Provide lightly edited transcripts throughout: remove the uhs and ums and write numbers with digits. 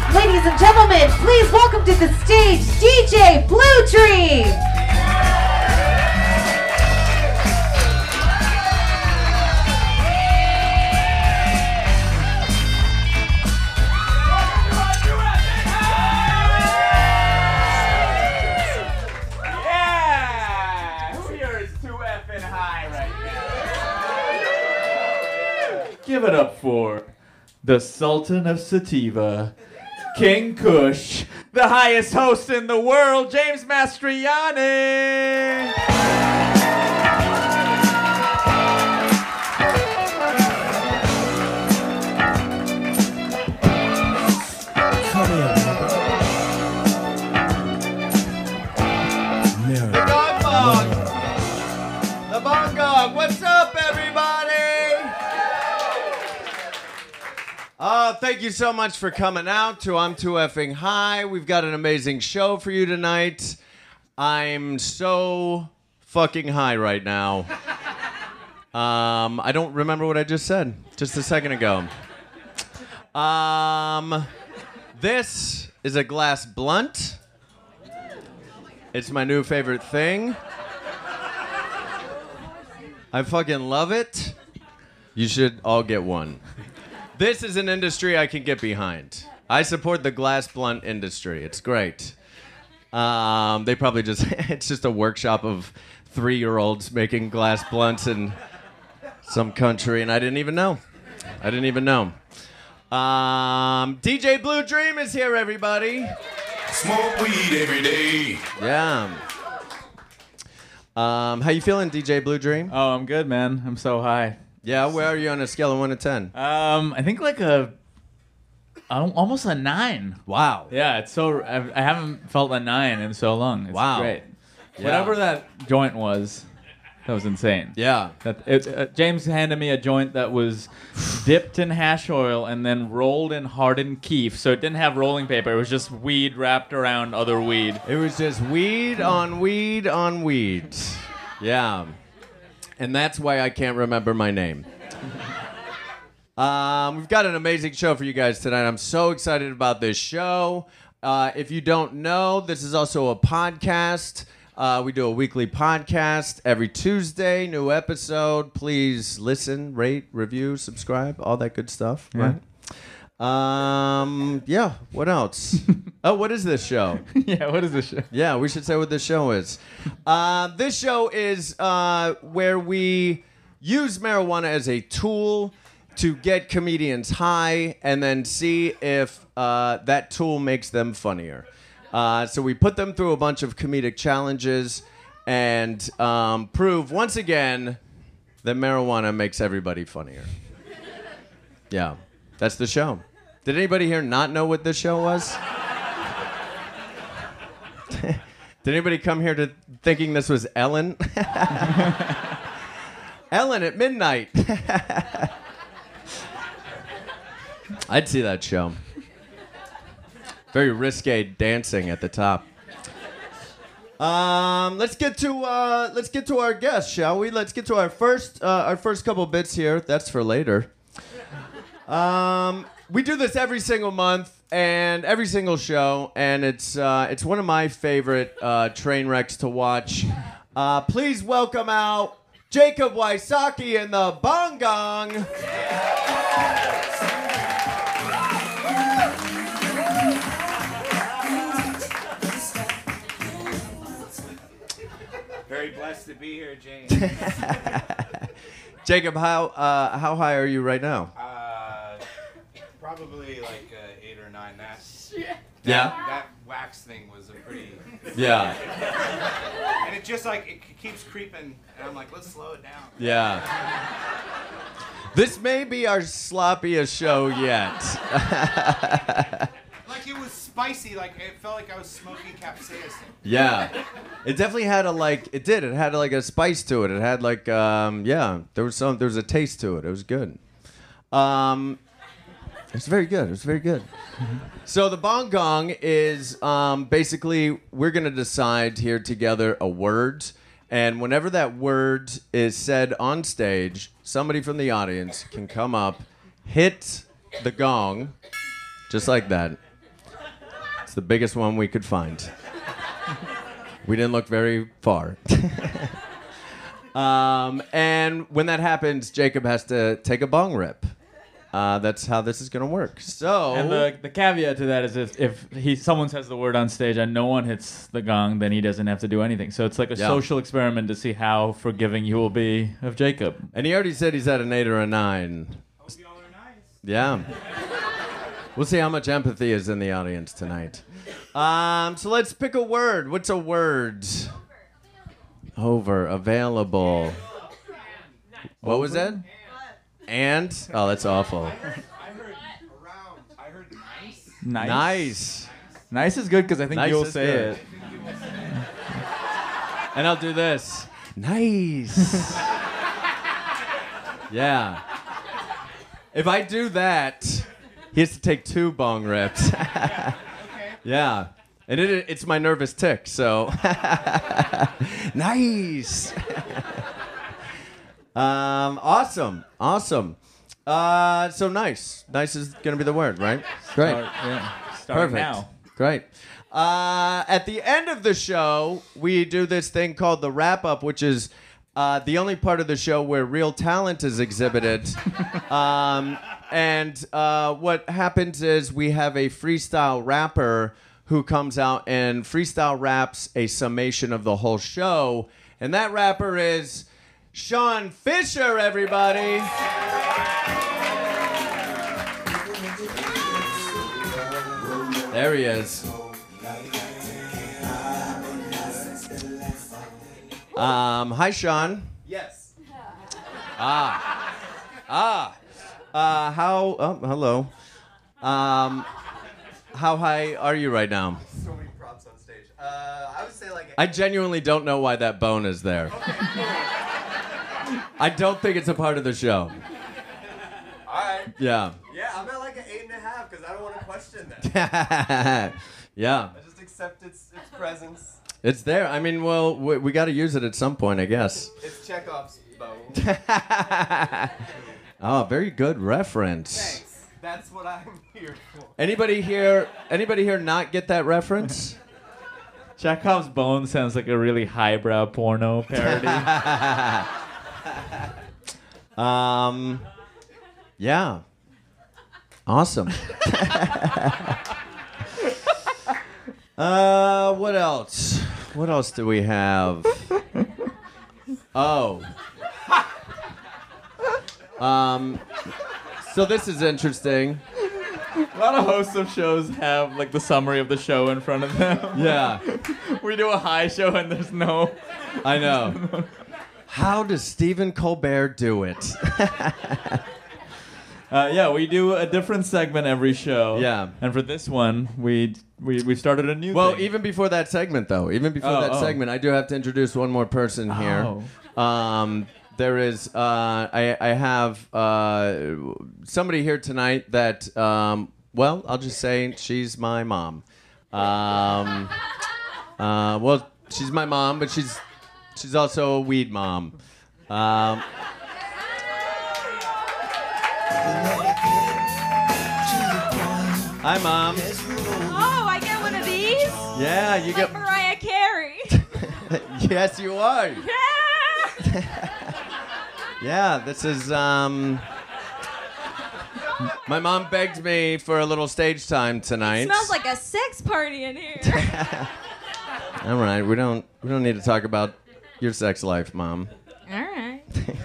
Ladies and gentlemen, please welcome to the stage DJ Blue Dream. Yeah! Who here is too effing high right now? Give it up for the Sultan of Sativa, King Kush, the highest host in the world, James Mastriani. Come here, Mirror. The Gong Bong. The Bong Gong. What's up, everybody? Thank you so much for coming out to I'm Too Effing High. We've got an amazing show for you tonight. I'm so fucking high right now. I don't remember what I just said just a second ago. This is a glass blunt. It's my new favorite thing. I fucking love it. You should all get one. This is an industry I can get behind. I support the glass blunt industry. It's great. They probably it's just a workshop of 3-year-olds making glass blunts in some country, and I didn't even know. DJ Blue Dream is here, everybody. Smoke weed every day. Yeah. How you feeling, DJ Blue Dream? Oh, I'm good, man. I'm so high. Yeah, where are you on a scale of 1 to 10? I think like almost a 9. Wow. Yeah, it's so I haven't felt a 9 in so long. It's Wow. great. Yeah. Whatever that joint was, that was insane. Yeah. James handed me a joint that was dipped in hash oil and then rolled in hardened keef, so it didn't have rolling paper. It was just weed wrapped around other weed. It was just weed on weed on weed. Yeah. And that's why I can't remember my name. We've got an amazing show for you guys tonight. I'm so excited about this show. If you don't know, this is also a podcast. We do a weekly podcast every Tuesday, new episode. Please listen, rate, review, subscribe, all that good stuff, right? Yeah, what else? Oh, what is this show? Yeah, what is this shit? Yeah, we should say what this show is. This show is where we use marijuana as a tool to get comedians high and then see if that tool makes them funnier. So we put them through a bunch of comedic challenges and prove once again that marijuana makes everybody funnier. Yeah, that's the show. Did anybody here not know what this show was? Did anybody come here to thinking this was Ellen? Ellen at midnight. I'd see that show. Very risque dancing at the top. Let's get to our guest, shall we? Let's get to our first couple bits here. That's for later. We do this every single month and every single show, and it's one of my favorite train wrecks to watch. Please welcome out Jacob Wysocki and the Bong Gong. Very blessed to be here, James. Jacob, how high are you right now? Probably like 8 or 9. Yeah. That wax thing was a pretty. Yeah. And it just like it keeps creeping, and I'm like, let's slow it down. Yeah. This may be our sloppiest show yet. Like it was spicy. Like it felt like I was smoking capsaicin. Yeah. It definitely had it had like a spice to it. It had like there was a taste to it. It was good. It's very good. It's very good. So the Bong Gong is basically we're going to decide here together a word. And whenever that word is said on stage, somebody from the audience can come up, hit the gong, just like that, It's the biggest one we could find. We didn't look very far. And when that happens, Jacob has to take a bong rip. That's how this is going to work. So, And the caveat to that is if someone says the word on stage and no one hits the gong, then he doesn't have to do anything. So it's like a Yeah. social experiment to see how forgiving you will be of Jacob. and he already said he's at an 8 or a 9. Hope y'all are nice. Yeah. We'll see how much empathy is in the audience tonight. So let's pick a word. What's a word? Over. Available. What was that? And? Oh, that's awful. I heard around. I heard nice. Nice. Nice is good because I think Nice you'll is say good. it. And I'll do this. Nice. Yeah. If I do that, he has to take 2 bong rips. Yeah. And it's my nervous tick, so. Nice. Awesome. So nice. Nice is going to be the word, right? Great. Starting Perfect. now. Great. At the end of the show, we do this thing called the wrap up, which is the only part of the show where real talent is exhibited. And what happens is we have a freestyle rapper who comes out and freestyle raps a summation of the whole show. And that rapper is Sean Fisher, everybody. There he is. Hi, Sean. Yes. Hello. How high are you right now? So many props on stage. I would say like. I genuinely don't know why that bone is there. I don't think it's a part of the show. All right. Yeah. Yeah, I'm at like an 8.5 because I don't want to question that. Yeah. I just accept its presence. It's there. I mean, well, we got to use it at some point, I guess. It's Chekhov's bow. Oh, very good reference. Thanks. That's what I'm here for. Anybody here not get that reference? Chekhov's Bone sounds like a really highbrow porno parody. Yeah. Awesome. What else? What else do we have? Oh. So this is interesting. A lot of hosts of shows have like the summary of the show in front of them. Yeah. We do a high show and there's no. I know. How does Stephen Colbert do it? Yeah, we do a different segment every show. Yeah. And for this one, we started a new Well, thing. even before that segment, though, I do have to introduce one more person here. There is, I have somebody here tonight that, well, I'll just say she's my mom. Well, she's my mom, but she's also a weed mom. Hi, Mom. Oh, I get one of these? Yeah, you Like get. Mariah Carey. Yes, you are. Yeah! Yeah, this is. My mom begged me for a little stage time tonight. Smells like a sex party in here. All right, we don't need to talk about your sex life, Mom. All right.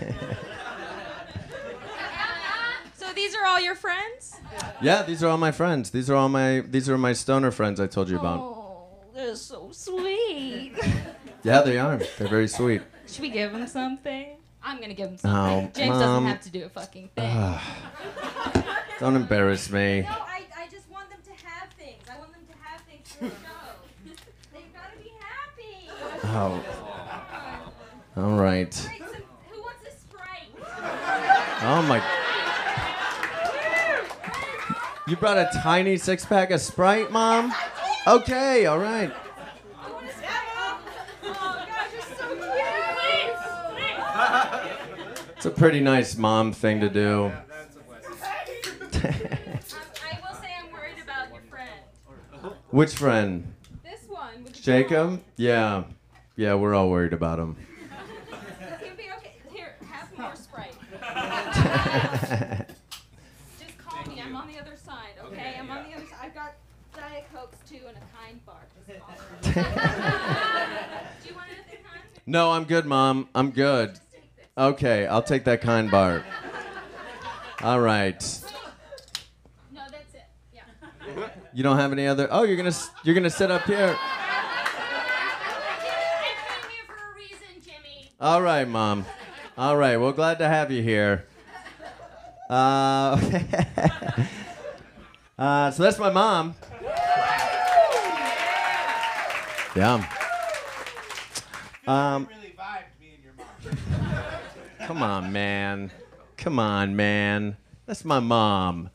So these are all your friends? Yeah, these are all my friends. These are my stoner friends I told you about. Oh, they're so sweet. Yeah, they are. They're very sweet. Should we give them something? I'm gonna give them Oh, something. James Mom. doesn't have to do a fucking thing. Don't embarrass me. No, I just want them to have things. I want them to have things for the show. They've got to be happy. Oh. All right. Who wants a Sprite? Oh my. You brought a tiny 6-pack of Sprite, Mom? Okay, all right. You want a Sprite? Oh, gosh, you're so cute. It's a pretty nice mom thing to do. That's a blessing. I will say I'm worried about your friend. Which friend? This one. With the Jacob? Yeah. Yeah, we're all worried about him. It's gonna be okay. Here, have more Sprite. Just call me. I'm on the other side, okay? I'm on the other side. I've got Diet Cokes too and a kind bar. Just call me. Do you want anything, hon? No, I'm good, Mom. I'm good. Just take this. Okay, I'll take that kind bar. All right. No, that's it. Yeah. You don't have any other? Oh, you're gonna sit up here. I came here for a reason, Jimmy. All right, Mom. All right. Well, glad to have you here. So that's my mom. Yeah. Really vibed me and your mom. Come on, man. Come on, man. That's my mom.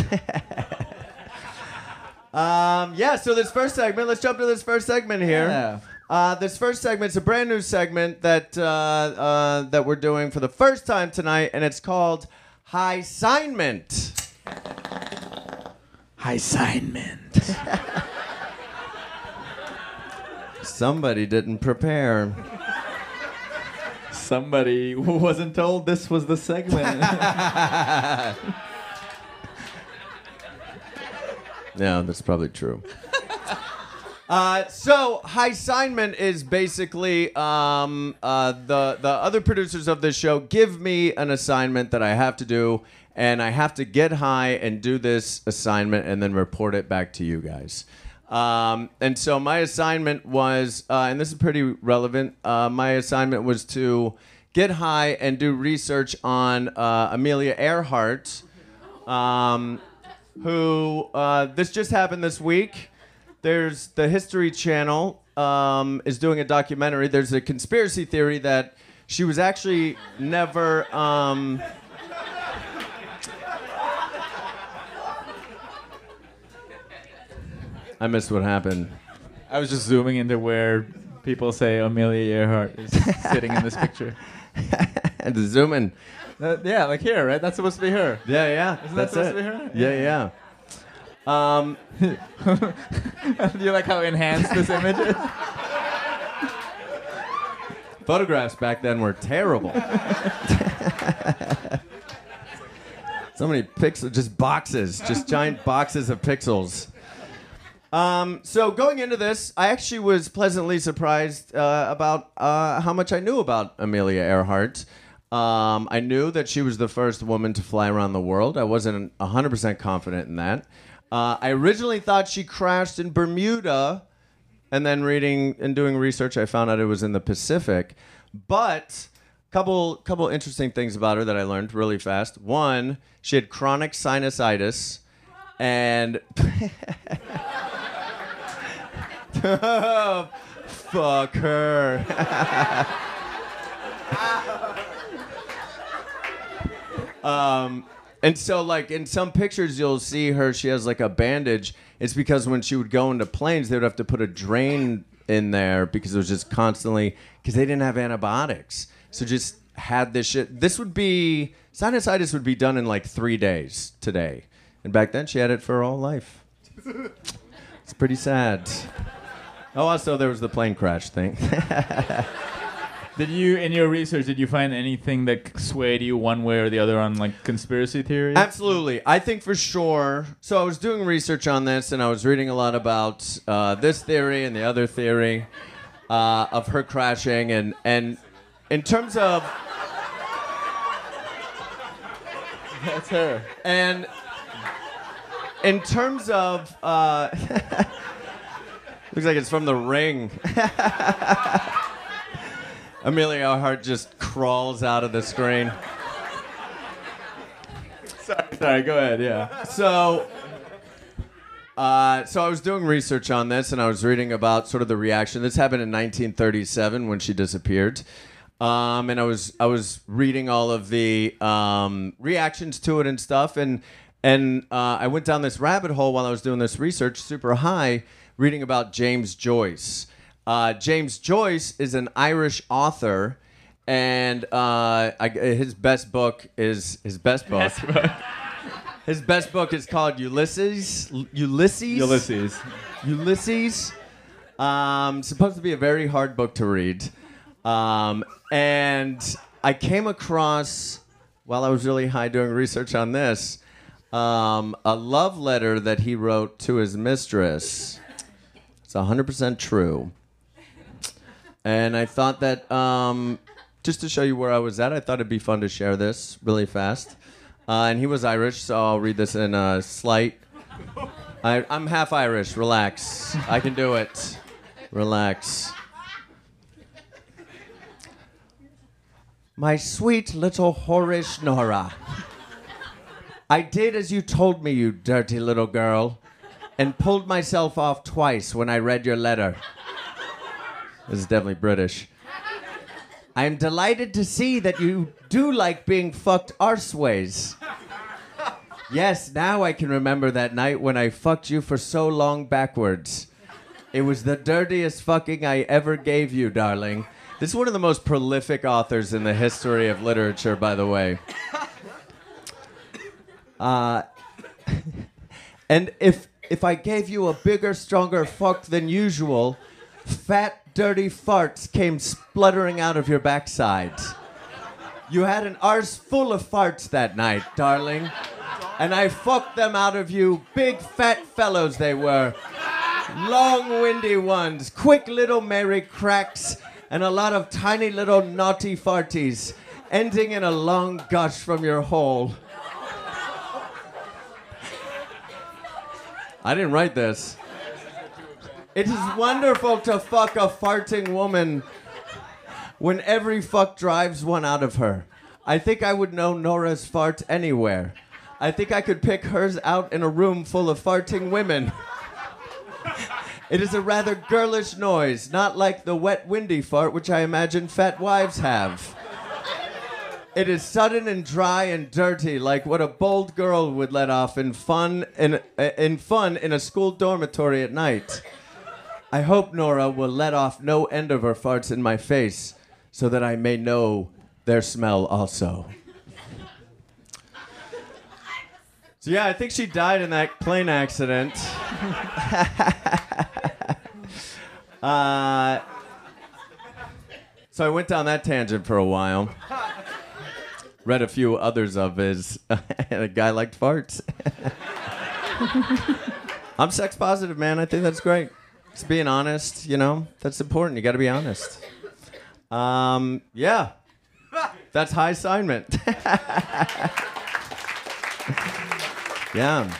Yeah, so this first segment, let's jump to this first segment here. This first segment's a brand new segment that that we're doing for the first time tonight, and it's called High-Signment. High-Signment. Somebody didn't prepare. Somebody wasn't told this was the segment. Yeah, that's probably true. So High-Signment is basically the other producers of this show give me an assignment that I have to do, and I have to get high and do this assignment and then report it back to you guys. And so my assignment was, and this is pretty relevant, my assignment was to get high and do research on Amelia Earhart, who, this just happened this week. There's the History Channel is doing a documentary. There's a conspiracy theory that she was actually never... I missed what happened. I was just zooming into where people say Amelia Earhart is sitting in this picture. And zoom in. Yeah, like here, right? That's supposed to be her. Yeah, yeah. Isn't that's that supposed it. to be her? Yeah, yeah. Do you like how enhanced this image is? Photographs back then were terrible. So many pixels, just boxes, just giant boxes of pixels. So going into this, I actually was pleasantly surprised about how much I knew about Amelia Earhart. I knew that she was the first woman to fly around the world. I wasn't 100% confident in that. I originally thought she crashed in Bermuda, and then reading and doing research, I found out it was in the Pacific. But couple interesting things about her that I learned really fast. One, she had chronic sinusitis, and fuck her. And so, like, in some pictures, you'll see her, she has, like, a bandage. It's because when she would go into planes, they would have to put a drain in there because it was just constantly, because they didn't have antibiotics. So just had this shit. This would be, sinusitis would be done in, like, 3 days today. And back then, she had it for her whole life. It's pretty sad. Oh, also, there was the plane crash thing. Did you, in your research, did you find anything that swayed you one way or the other on like conspiracy theories? Absolutely. I think for sure. So I was doing research on this, and I was reading a lot about this theory and the other theory of her crashing. And in terms of... That's her. And in terms of... looks like it's from The Ring. Amelia Earhart just crawls out of the screen. Sorry, go ahead, yeah. So I was doing research on this, and I was reading about sort of the reaction. This happened in 1937 when she disappeared. And I was reading all of the reactions to it and stuff, and I went down this rabbit hole while I was doing this research, super high, reading about James Joyce. James Joyce is an Irish author, and his best book is his best book. His best book is called Ulysses. Ulysses. Supposed to be a very hard book to read. And I came across, while I was really high doing research on this, a love letter that he wrote to his mistress. It's 100% true. And I thought that, just to show you where I was at, I thought it'd be fun to share this really fast. And he was Irish, so I'll read this in a slight. I'm half Irish. Relax. I can do it. Relax. My sweet little whorish Nora. I did as you told me, you dirty little girl, and pulled myself off twice when I read your letter. This is definitely British. I am delighted to see that you do like being fucked arseways. Yes, now I can remember that night when I fucked you for so long backwards. It was the dirtiest fucking I ever gave you, darling. This is one of the most prolific authors in the history of literature, by the way. And if I gave you a bigger, stronger fuck than usual, fat, dirty farts came spluttering out of your backside. You had an arse full of farts that night, darling. And I fucked them out of you, big fat fellows they were. Long, windy ones, quick little merry cracks, and a lot of tiny little naughty farties, ending in a long gush from your hole. I didn't write this. It is wonderful to fuck a farting woman when every fuck drives one out of her. I think I would know Nora's fart anywhere. I think I could pick hers out in a room full of farting women. It is a rather girlish noise, not like the wet, windy fart which I imagine fat wives have. It is sudden and dry and dirty, like what a bold girl would let off in fun in a school dormitory at night. I hope Nora will let off no end of her farts in my face, so that I may know their smell also. So yeah, I think she died in that plane accident. So I went down that tangent for a while. Read a few others of his, and a guy liked farts. I'm sex positive, man. I think that's great. Just being honest, you know, that's important. You got to be honest. Yeah, that's high assignment. Yeah.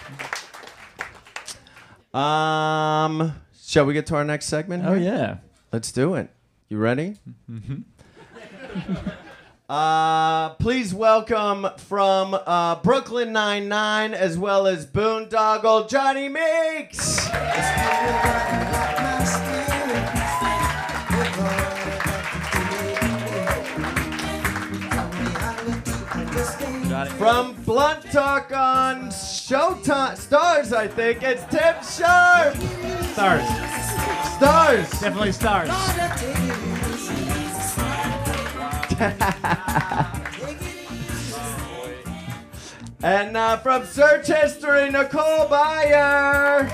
Shall we get to our next segment? Oh, here? yeah. Let's do it. You ready? Mm-hmm. Please welcome from Brooklyn Nine-Nine as well as Boondoggle, Johnny Meeks. From Blunt Talk on Showtime, Stars, I think, it's Tim Sharp. Stars. Definitely stars. And from Search History, Nicole Byer.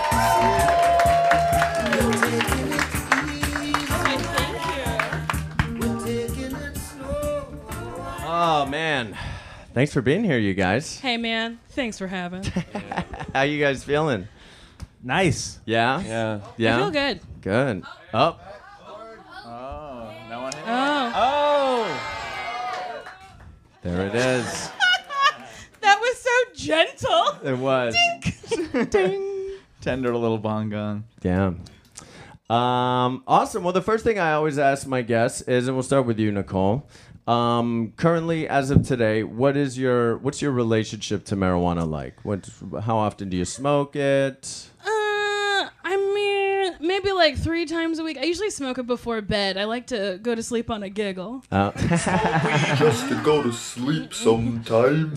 Oh, man. Thanks for being here, you guys. Hey, man. Thanks for having. How you guys feeling? Nice. Yeah? Yeah. I feel good. Good. Oh. Oh, no one hit Oh. There it is. That was so gentle. It was. Ding. Tender little bong gong. Yeah. Awesome. Well, the first thing I always ask my guests is, and we'll start with you, Nicole. Currently, as of today, what's your relationship to marijuana like? How often do you smoke it? I mean, maybe like 3 times a week. I usually smoke it before bed. I like to go to sleep on a giggle. Just to go to sleep sometime.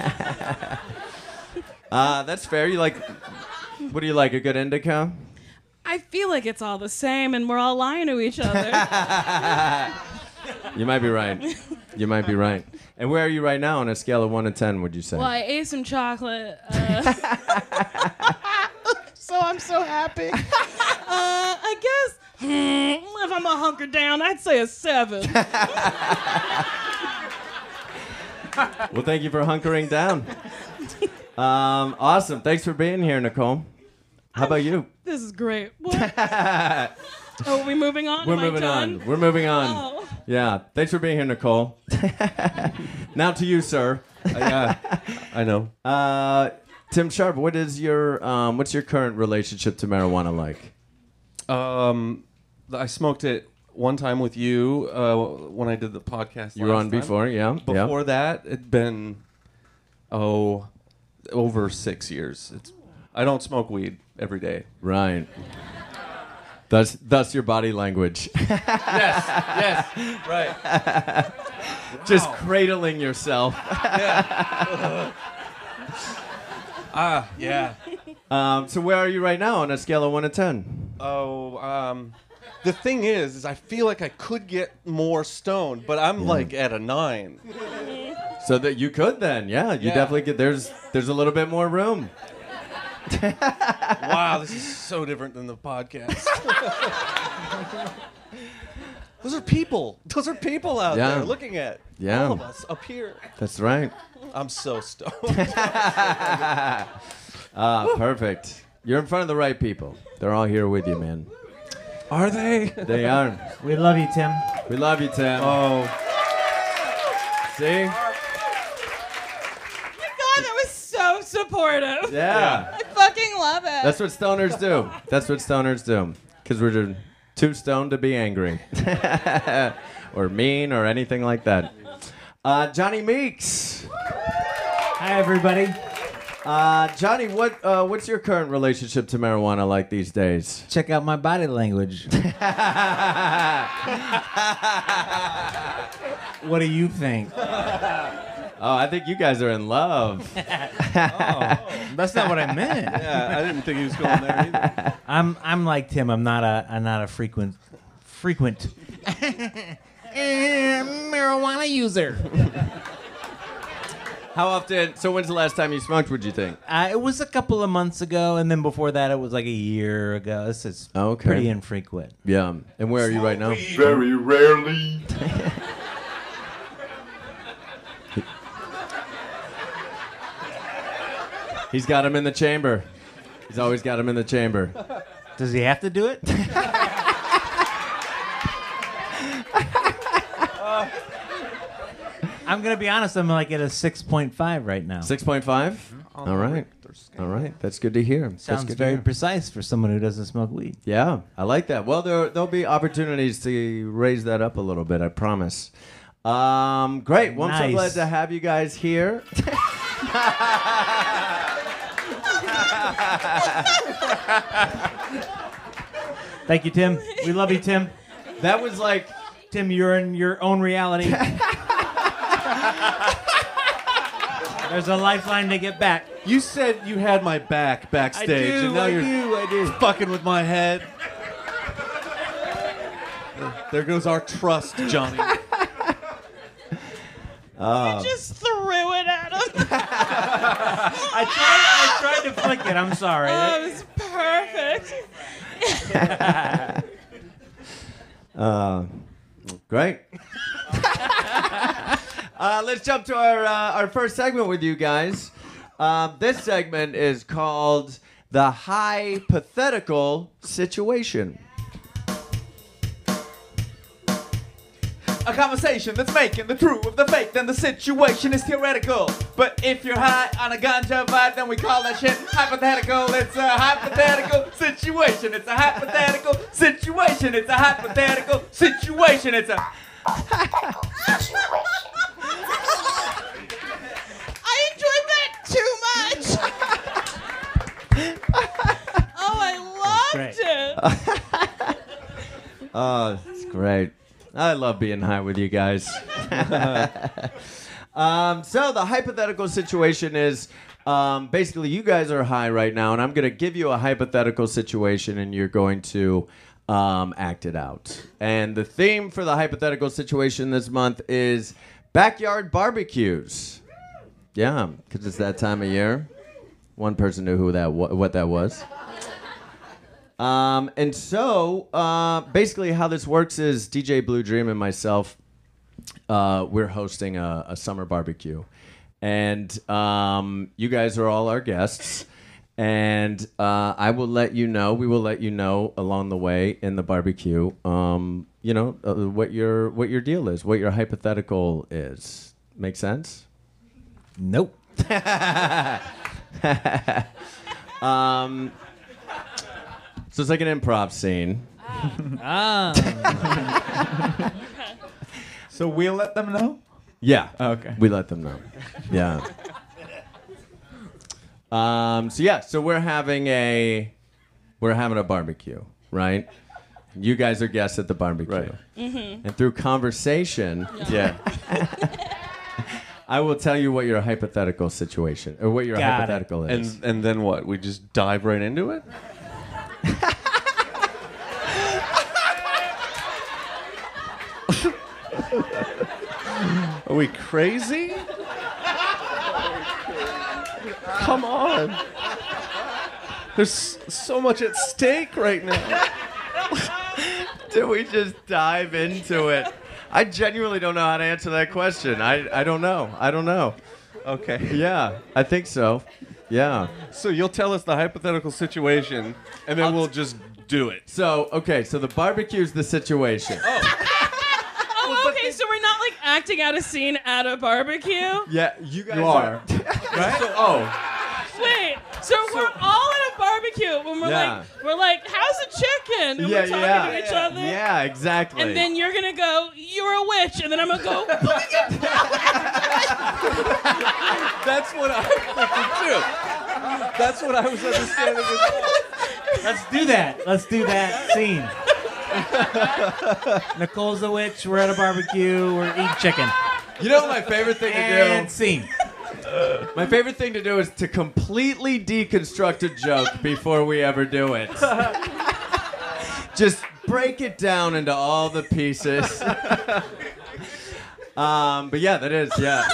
That's fair. What do you like? A good indica? I feel like it's all the same, and we're all lying to each other. You might be right. You might be right. And where are you right now on a scale of 1 to 10, would you say? Well, I ate some chocolate. So I'm so happy. I guess if I'm a hunker down, I'd say a 7. Well, thank you for hunkering down. Awesome. Thanks for being here, Nicole. How about you? This is great. What? Oh, are we moving on? We're Am I moving done? on. We're moving on. Oh. Yeah. Thanks for being here, Nicole. Now to you, sir. Yeah, I know. Tim Sharp, what's your current relationship to marijuana like? I smoked it one time with you when I did the podcast. You were on before, yeah. Before that, it'd been over 6 years. I don't smoke weed every day. Right. Thus your body language. Yes, right. Just cradling yourself. Yeah. So where are you right now on a scale of 1 to 10? The thing is I feel like I could get more stoned, but I'm like at a 9. So that you could then, you definitely get. There's a little bit more room. Wow, this is so different than the podcast. Those are people. Those are people out there looking at all of us up here. That's right. I'm so stoned. Perfect. You're in front of the right people. They're all here with you, man. Are they? They are. We love you, Tim. We love you, Tim. Oh. See? God, that was so supportive. Yeah. I fucking love it. That's what stoners do. That's what stoners do. Because we're too stoned to be angry. Or mean or anything like that. Johnny Meeks. Hi, everybody. Johnny, what's your current relationship to marijuana like these days? Check out my body language. What do you think? Oh, I think you guys are in love. That's not what I meant. Yeah, I didn't think he was going there either. I'm like Tim. I'm not a frequent marijuana user. How often? So when's the last time you smoked, would you think? It was a couple of months ago, and then before that, it was like a year ago. This is pretty infrequent. Yeah. And where are you right now? Very rarely. He's got him in the chamber. He's always got him in the chamber. Does he have to do it? I'm gonna be honest. I'm like at a 6.5 right now. 6.5? All right. All right. That's good to hear. Sounds very precise for someone who doesn't smoke weed. Yeah, I like that. Well, there'll be opportunities to raise that up a little bit, I promise. Great. Well, I'm so glad to have you guys here. Thank you, Tim. We love you, Tim. That was like... Tim, you're in your own reality. There's a lifeline to get back. You said you had my back backstage, and now you're fucking with my head. There goes our trust, Johnny. You just threw it at him. I tried to flick it. I'm sorry. Oh, it was perfect. Great. Let's jump to our first segment with you guys. This segment is called The Hypothetical Situation. A conversation that's making the true of the fake, then the situation is theoretical. But if you're high on a ganja vibe, then we call that shit hypothetical. It's a hypothetical situation. It's a hypothetical situation. It's a hypothetical situation. It's a I enjoyed that too much. Oh, I loved it. Oh, it's great. I love being high with you guys. So the hypothetical situation is basically you guys are high right now, and I'm going to give you a hypothetical situation, and you're going to act it out. And the theme for the hypothetical situation this month is Backyard barbecues. Yeah, because it's that time of year. One person knew what that was. And so, basically how this works is DJ Blue Dream and myself, we're hosting a summer barbecue. And you guys are all our guests. And we will let you know along the way in the barbecue, what your deal is, what your hypothetical is. Make sense? Nope. So it's like an improv scene. So we'll let them know? Yeah. Oh, okay. We let them know. Yeah. So we're having a barbecue, right? You guys are guests at the barbecue. Right. Mm-hmm. And through conversation, I will tell you what your hypothetical situation or what your hypothetical is. And then what? We just dive right into it? Are we crazy? Come on. There's so much at stake right now. Did we just dive into it? I genuinely don't know how to answer that question. I don't know. Okay. Yeah, I think so. Yeah. So you'll tell us the hypothetical situation, and then we'll just do it. So the barbecue's the situation. Oh, okay, so we're not like acting out a scene at a barbecue? Yeah, you guys are. Right? Wait, so we're all at a barbecue when we're like, how's a chicken? And we're talking to each other. Yeah, exactly. And then you're gonna go, you're a witch, and then I'm gonna go, That's what I was thinking too. That's what I was understanding as well. Let's do that scene. Nicole's a witch. We're at a barbecue. We're eating chicken. You know my favorite thing to do? And scene. My favorite thing to do is to completely deconstruct a joke before we ever do it. Just break it down into all the pieces. But yeah, that is, yeah.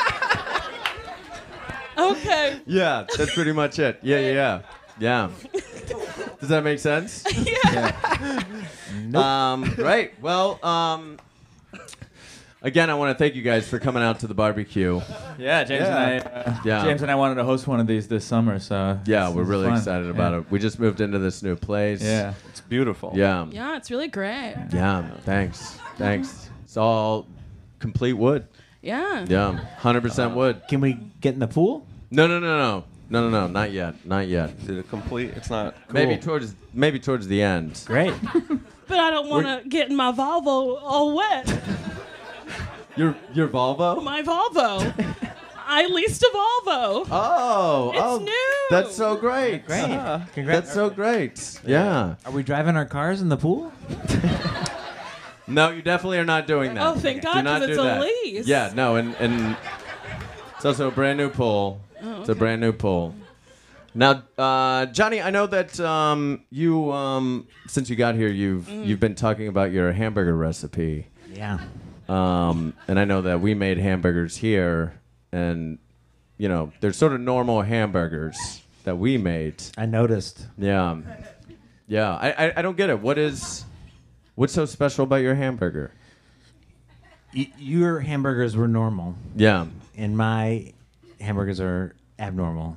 okay. Yeah, that's pretty much it. Yeah. Does that make sense? Yeah. Nope. Right. Well, again, I want to thank you guys for coming out to the barbecue. Yeah, James and I wanted to host one of these this summer, so yeah, we're really excited about it. We just moved into this new place. Yeah, it's beautiful. Yeah. Yeah, it's really great. Yeah. Thanks. It's all complete wood. Yeah. Yeah. 100% wood. Can we get in the pool? No. Not yet. Is it a complete? It's not. Cool. Maybe towards the end. Great. But I don't want to get my Volvo all wet. Your Volvo? My Volvo. I leased a Volvo. Oh. It's new. That's so great. Great. Congrats. That's so great. Yeah. Are we driving our cars in the pool? No, you definitely are not doing that. Oh, thank God, Do not 'cause it's do a that. lease. Yeah, no, and it's also a brand new pool. Oh, It's a brand new pool. Now, Johnny, I know that you, since you got here, you've been talking about your hamburger recipe. Yeah. And I know that we made hamburgers here, and they're sort of normal hamburgers that we made. I noticed. Yeah. I don't get it. What's so special about your hamburger? Your hamburgers were normal. Yeah. And my hamburgers are abnormal.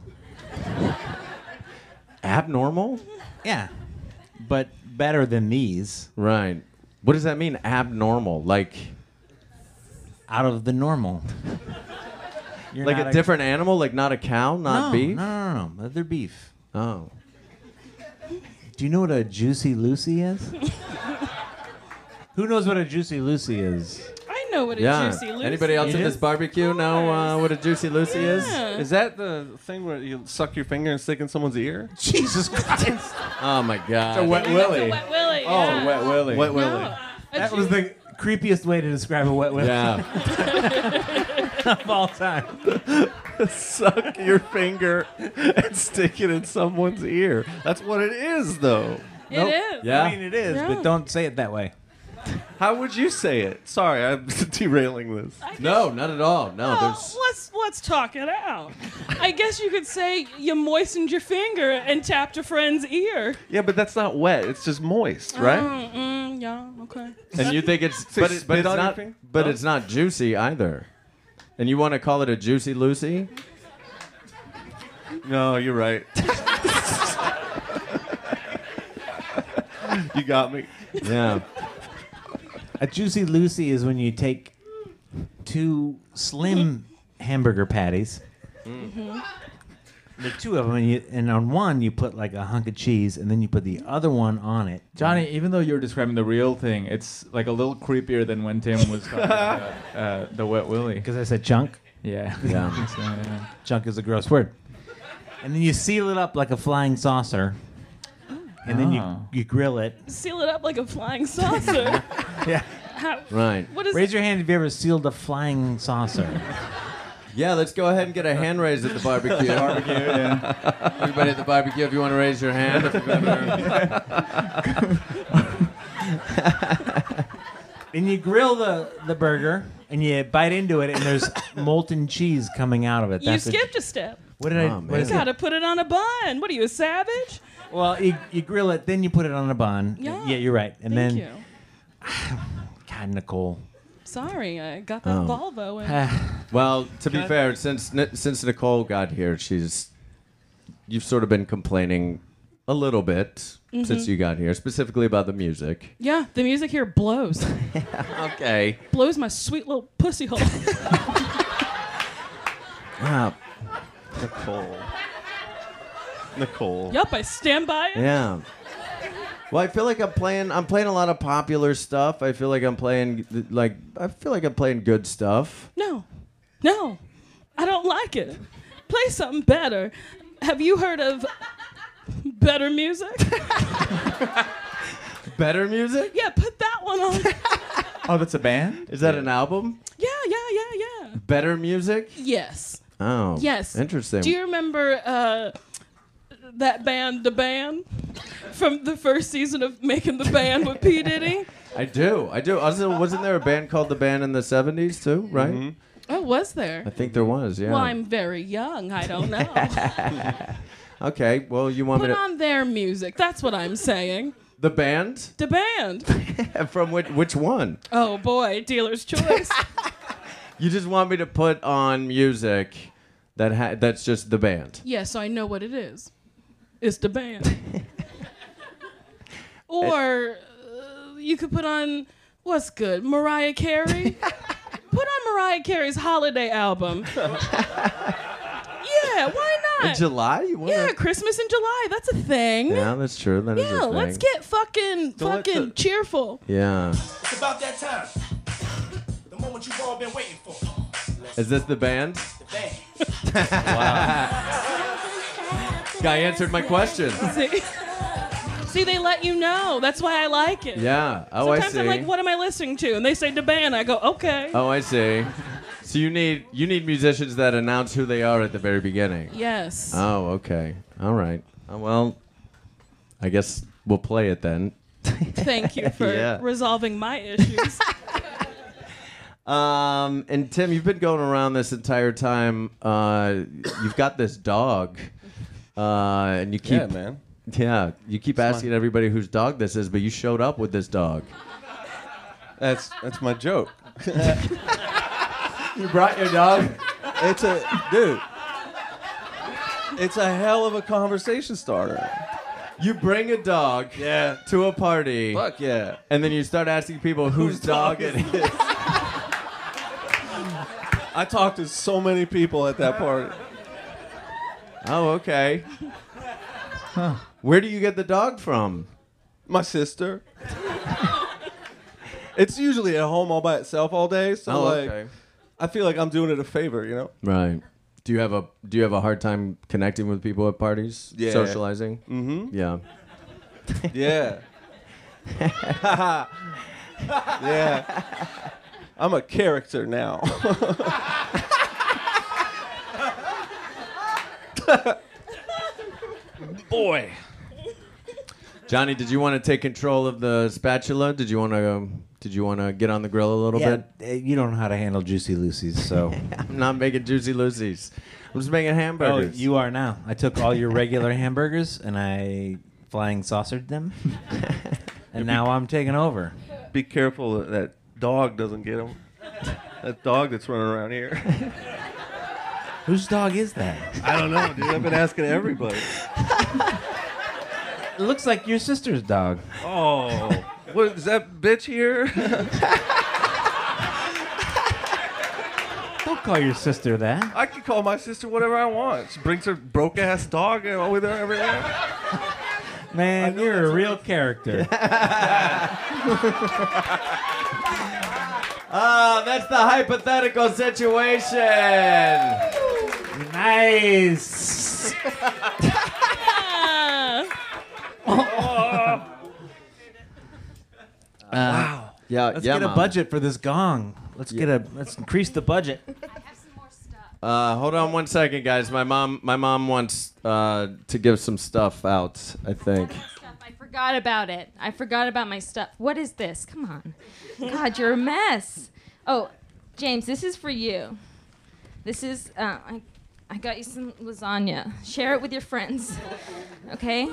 Abnormal? Yeah. But better than these. Right. What does that mean, abnormal? Like out of the normal. You're like not a different animal? Like not a cow, not beef? No. They're beef. Oh. Do you know what a Juicy Lucy is? Who knows what a Juicy Lucy is? I know what a Juicy Lucy Anybody else is. at this barbecue know what a Juicy Lucy is? Is that the thing where you suck your finger and stick in someone's ear? Jesus Christ. Oh, my God. It's a wet willy. It's a wet willy, Oh, yeah. wet willy. Wet willy. No, That was the creepiest way to describe a wet willy. Yeah. Of all time. Suck your finger and stick it in someone's ear. That's what it is, though. It is. Yeah. I mean, it is, Yeah. but don't say it that way. How would you say it? Sorry, I'm derailing this. No, not at all. No, there's. Let's talk it out. I guess you could say you moistened your finger and tapped a friend's ear. Yeah, but that's not wet. It's just moist, right? Yeah, okay. And you think it's, Say but, it, but spit it's on your not, finger? but Oh. it's not juicy either. And you want to call it a Juicy Lucy? No, you're right. You got me. Yeah. A Juicy Lucy is when you take 2 slim hamburger patties. Mm-hmm. There are 2 of them, and on one you put like a hunk of cheese, and then you put the other one on it. Johnny, even though you're describing the real thing, it's like a little creepier than when Tim was talking about the wet willy. Because I said chunk. Yeah. Yeah. I think so, yeah. Chunk is a gross word. And then you seal it up like a flying saucer, and then you grill it. Seal it up like a flying saucer. Yeah. How, Right. what is Raise your hand if you ever sealed a flying saucer. Yeah, let's go ahead and get a hand raised at the barbecue. Everybody at the barbecue, if you want to raise your hand. If you've ever... And you grill the burger, and you bite into it, and there's molten cheese coming out of it. You skipped a step. What did I? Oh, What man. is You it? gotta put it on a bun. What are you, a savage? Well, you grill it, then you put it on a bun. Yeah. You're right. And Thank then, you. God, Nicole. Sorry, I got that Oh. Volvo. And Well, to be fair, since Nicole got here, you've sort of been complaining a little bit since you got here, specifically about the music. yeah, the music here blows. Okay. Blows my sweet little pussy hole. Wow. Nicole. Yup, I stand by it. Yeah. Well, I feel like I'm playing a lot of popular stuff. I feel like I'm playing good stuff. No, I don't like it. Play something better. Have you heard of better music? Better music? Yeah, put that one on. Oh, that's a band? Is that an album? Yeah. Better music? Yes. Oh. Yes. Interesting. Do you remember that band, The Band, from the first season of Making the Band with P. Diddy? I do. Also, wasn't there a band called The Band in the 70s too, right? Mm-hmm. Oh, was there? I think there was, yeah. Well, I'm very young. I don't know. Okay, well, you want Put me to... on their music. That's what I'm saying. The Band? The Band. From which one? Oh, boy. Dealer's choice. You just want me to put on music that's just The Band. Yeah, so I know what it is. It's The Band. Or you could put on, what's good, Mariah Carey? Put on Mariah Carey's holiday album. Yeah, why not? In July? You wanna... Yeah, Christmas in July. That's a thing. Yeah, that's true. That is a Yeah, thing. let's get fucking cheerful. Yeah. It's about that time. The moment you've all been waiting for. Is this The Band? The band. Guy answered my question. See, they let you know. That's why I like it. Yeah. Oh, Sometimes I see. I'm like, what am I listening to? And they say The Band. I go, okay. Oh, I see. So you need musicians that announce who they are at the very beginning. Yes. Oh, okay. All right. Well, I guess we'll play it then. Thank you for Yeah. resolving my issues. And Tim, you've been going around this entire time. You've got this dog, and you keep, Yeah, man. Yeah, you keep asking everybody whose dog this is, but you showed up with this dog. That's my joke. You brought your dog? It's a dude. It's a hell of a conversation starter. You bring a dog to a party. Fuck yeah. And then you start asking people whose dog it is. I talked to so many people at that party. Oh, okay. Where do you get the dog from? My sister. It's usually at home all by itself all day, so okay. I feel like I'm doing it a favor, you know? Right. Do you have a hard time connecting with people at parties? Yeah. Socializing? Mm-hmm. Yeah. Yeah. Yeah. I'm a character now. Boy. Johnny, did you want to take control of the spatula? Did you want to get on the grill a little bit? You don't know how to handle Juicy Lucy's, so. I'm not making Juicy Lucy's. I'm just making Oh, hamburgers. you are now. I took all your regular hamburgers and I flying saucered them. And now I'm taking over. Be careful that dog doesn't get him. That dog that's running around here. Whose dog is that? I don't know, dude. I've been asking everybody. It looks like your sister's dog. Oh, what is that bitch here? Don't call your sister that. I can call my sister whatever I want. She brings her broke ass dog with her everywhere. Man, you're a real character. That's the hypothetical situation. Nice. Wow. Yeah, Let's get a budget for this gong. Let's increase the budget. Hold on 1 second, guys. My mom wants to give some stuff out, I think. I forgot about it. I forgot about my stuff. What is this? Come on. God, you're a mess. Oh, James, this is for you. This is, I got you some lasagna. Share it with your friends. Okay?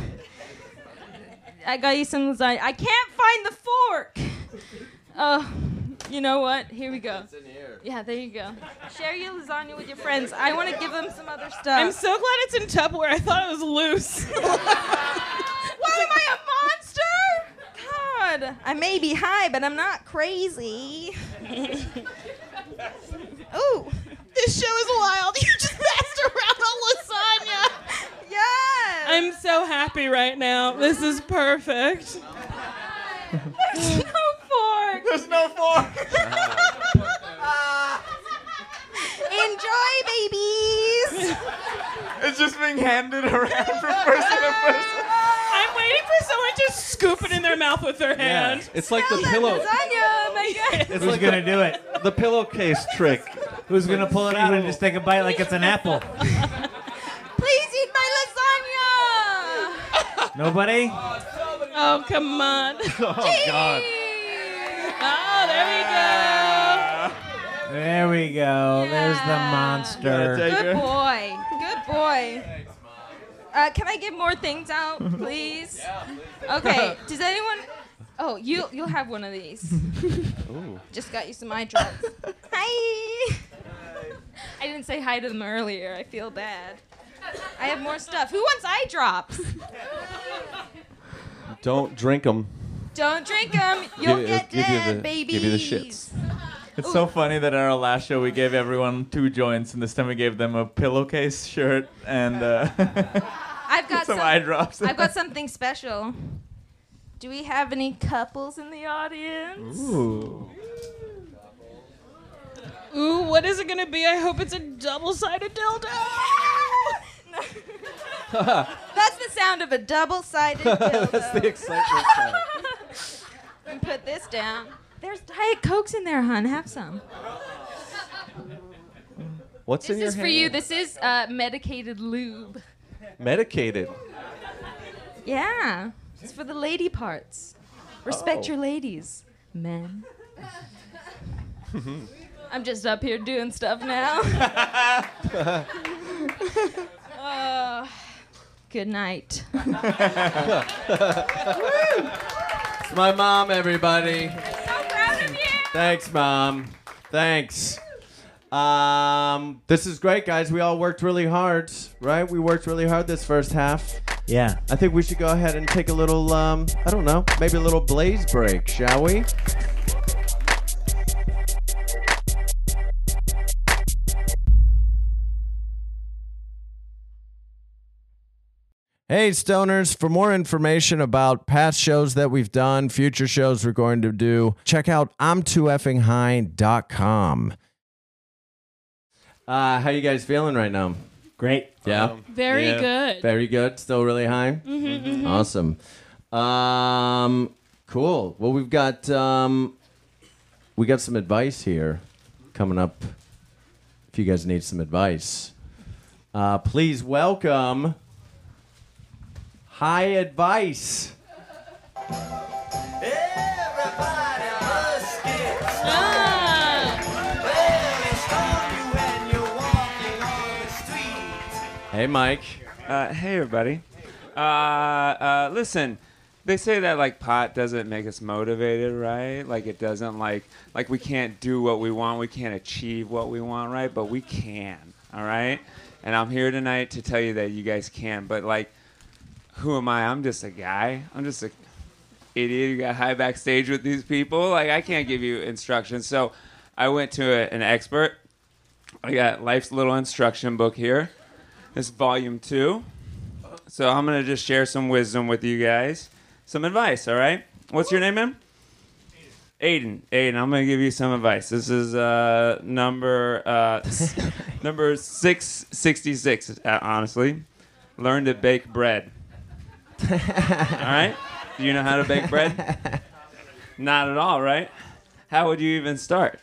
I got you some lasagna. I can't find the fork. Oh, you know what? Here we go. It's in here. Yeah, there you go. Share your lasagna with your friends. I want to give them some other stuff. I'm so glad it's in Tupperware. I thought it was loose. What, am I a monster? God, I may be high, but I'm not crazy. Ooh, This show is wild. You just passed around a lasagna. yes. I'm so happy right now. This is perfect. There's no fork. There's no fork. Enjoy, babies. It's just being handed around from person to person. I'm waiting for someone to scoop it in their mouth with their hand. It's like the pillow. Lasagna, my God. It's Who's like gonna do it? the pillowcase trick. Who's gonna pull it out and just take a bite like it's an apple? Please eat my lasagna. Nobody? Oh, come on. Oh God. Oh, there we go. There we go. There's the monster. Good boy. Good boy. Can I get more things out, please? Yeah, please. Okay. Does anyone? Oh, you'll have one of these. Ooh. Just got you some eye drops. Hi. I didn't say hi to them earlier. I feel bad. I have more stuff. Who wants eye drops? Don't drink them. Don't drink them. You'll get dead, babies. Give you the shits. It's so funny that in our last show we gave everyone 2 joints, and this time we gave them a pillowcase shirt and I've got some eye drops. I've got something special. Do we have any couples in the audience? Ooh. Ooh, what is it gonna be? I hope it's a double-sided dildo. That's the sound of a double-sided dildo. That's the excitement sound. And put this down. There's Diet Cokes in there, hon. Have some. What's This in your is for hand? you. This is medicated lube. Medicated. Yeah. It's for the lady parts. Respect Oh. your ladies, men. I'm just up here doing stuff now. Good night. It's my mom, everybody. So proud of you. Thanks, Mom. Thanks. This is great, guys. We all worked really hard, right? We worked really hard this first half. Yeah. I think we should go ahead and take a little, I don't know, maybe a little blaze break, shall we? Hey, Stoners, for more information about past shows that we've done, future shows we're going to do, check out I'm2effing.com. How you guys feeling right now? Great. Yeah? Very good. Very good. Still really high? Mm-hmm. Awesome. Cool. Well, we got some advice here coming up if you guys need some advice. Please welcome High Advice. Hey, Mike. Hey, everybody. Listen, they say that like pot doesn't make us motivated, right? Like it doesn't like we can't do what we want, we can't achieve what we want, right? But we can, all right? And I'm here tonight to tell you that you guys can. But like, who am I? I'm just a guy. I'm just a idiot who got high backstage with these people. Like I can't give you instructions. So I went to an expert. I got Life's Little Instruction book here. This is volume 2. So I'm going to just share some wisdom with you guys. Some advice, all right? What's your name, man? Aiden. Aiden, I'm going to give you some advice. This is number 666, honestly. Learn to bake bread. All right? Do you know how to bake bread? Not at all, right? How would you even start?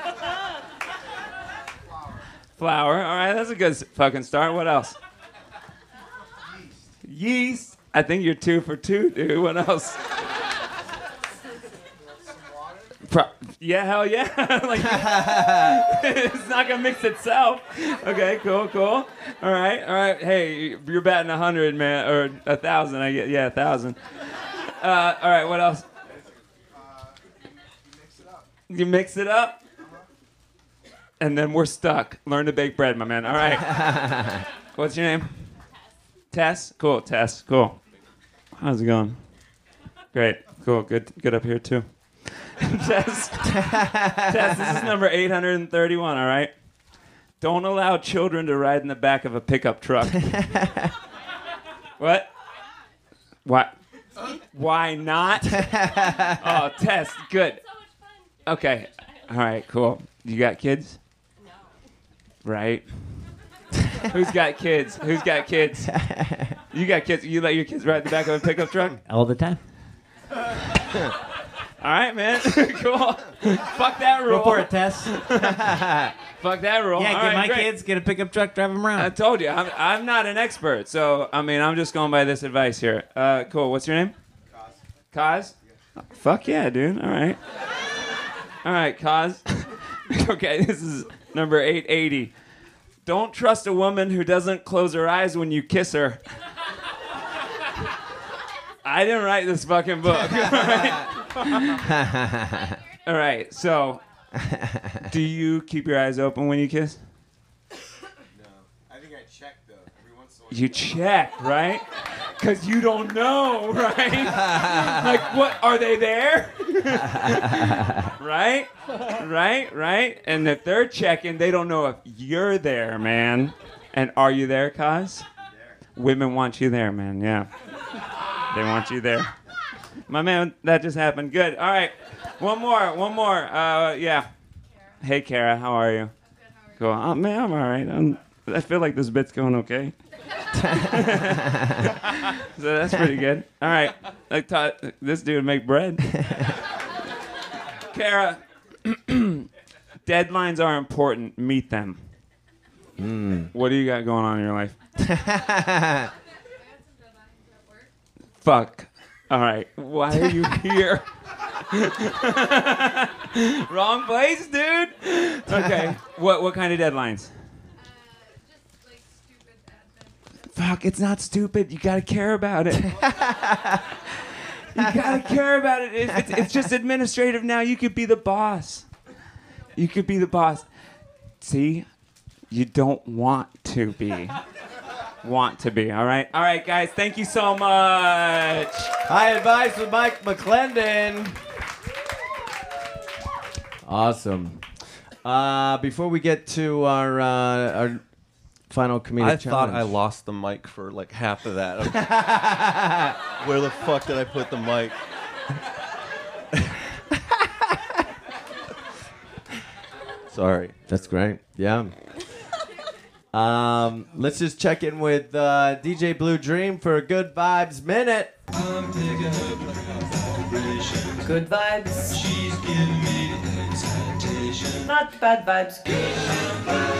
Flour. All right, that's a good fucking start. What else? Yeast. I think you're 2 for 2, dude. What else? Yeah, hell yeah. Like, it's not gonna mix itself. Okay, cool. All right. Hey, you're batting 100, man, or 1,000. I get 1,000. All right. What else? You mix it up. And then we're stuck. Learn to bake bread, my man. All right. What's your name? Tess. Cool. Tess. Cool. How's it going? Great. Cool. Good up here too. Tess. Tess. This is number 831. All right. Don't allow children to ride in the back of a pickup truck. What? What? Why not? Oh, Tess. Good. Okay. All right. Cool. You got kids? Right. Who's got kids? You got kids. You let your kids ride the back of a pickup truck? All the time. All right, man. Cool. Fuck that rule. Go for it, Tess. Fuck that rule. Yeah, All get right, my great. kids, get a pickup truck, drive them around. I told you, I'm not an expert, so I mean, I'm just going by this advice here. Cool. What's your name? Kaz. Oh, fuck yeah, dude. All right. All right, Kaz. Okay, this is number 880. Don't trust a woman who doesn't close her eyes when you kiss her. I didn't write this fucking book. All right, so do you keep your eyes open when you kiss? No. I think I check, though. Every once in a while. You check, right? Because you don't know, right? Like, what? Are they there? Right? And if they're checking, they don't know if you're there, man. And are you there, Kaz? Women want you there, man, yeah. They want you there. My man, that just happened. Good. All right. One more. Yeah. Hey, Kara, how are you? Cool. Oh, man, I'm all right. I feel like this bit's going okay. So that's pretty good. All right. I taught this dude to make bread. Kara, deadlines are important. Meet them. What do you got going on in your life? Fuck. All right. Why are you here? Wrong place, dude. Okay. What kind of deadlines? Fuck, it's not stupid. You gotta care about it. You gotta care about it. It's just administrative now. You could be the boss. See? You don't want to be. Want to be, all right? All right, guys, thank you so much. High Advice with Mike McClendon. Awesome. Before we get to our final comedic I challenge. thought I lost the mic for like half of that. Where the fuck did I put the mic? Sorry. That's great. Yeah. Let's just check in with DJ Blue Dream for a Good Vibes Minute. Good vibes. She's giving me excitation. Not bad vibes. Good.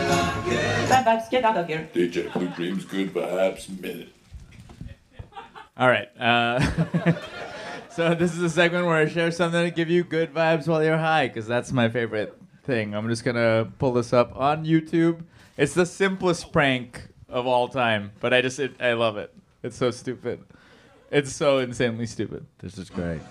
Bad vibes, get out of here. DJ Blue Dream's Good Vibes Minute. All right. So this is a segment where I share something to give you good vibes while you're high, because that's my favorite thing. I'm just gonna pull this up on YouTube. It's the simplest prank of all time, but I love it. It's so stupid. It's so insanely stupid. This is great.